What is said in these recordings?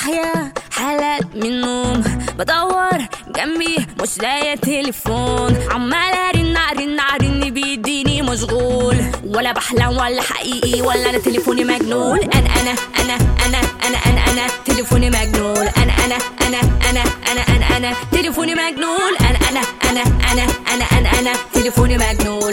صاحية حالات من النوم، بدور جنبي مش لاقية تليفون، عمال ارن بيديني مشغول، ولا بحلم ولا حقيقي ولا انا تليفوني مجنون. انا تليفوني مجنون. انا تليفوني مجنون. انا تليفوني مجنun.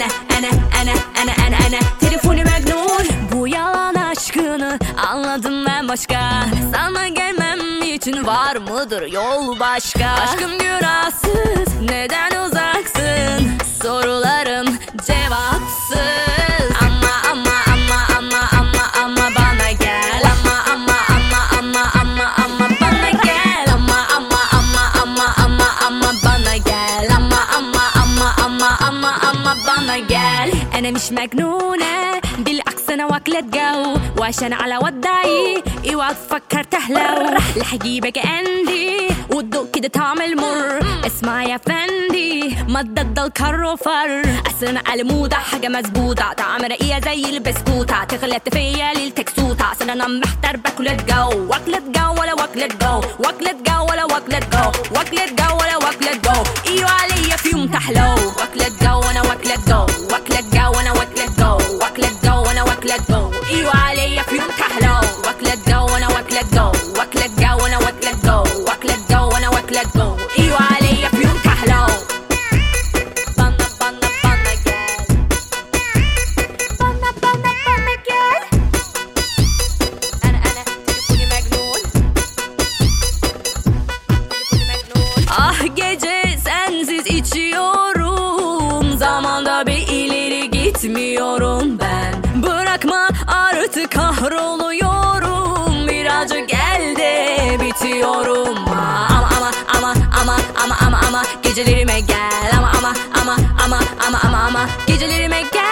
Ana telefonu mecnun. Bu yalan aşkını anladım ben başka. Sana gelmem için var mıdır yol başka? Aşkım günahsız, neden uzaksın? Sorularım cevapsız. Ama bana gel. Ama bana gel. Ama bana gel. Ama bana gel. أنا مش مجنونة بالعكس أنا واكلة جو، وعشان على ودعي اوعى تفكر تهلو، رح اجيبك عندي وتدوق كده طعم المر. اسمع يا فندي ما تضل كروفر، اصل انا على موضة حاجة مظبوطة، طعم رقيقة زي البسكوتة، تغلط فيا للتكسوتة، اصل انا محتار باكلة جو، واكلة جو ولا واكلة جو، واكلة جو ولا واكلة جو، واكلة جو ولا واكلة جو، ايوه عليا في يوم تحلو، واكلة جو وانا واكلة جو، واكلة جو وانا واكلة جو، واكلة جو وانا واكلة جو، ايوه عليا في يوم تحلو، واكلة جو وانا واكلة جو، واكلة جو وانا واكلة جو، واكلة جو وانا واكلة جو، ايوه عليا في يوم تحلو. بنا جال، بنا جال. انا تليفوني مجنون، تليفوني مجنون. Ah gece sensiz içiyorum, zamanda bir ileri gitmiyorum ben. Bırakma artık kahroluyorum, birazcık elde bitiyorum. Ama gecelerime gel. Ama gecelerime gel.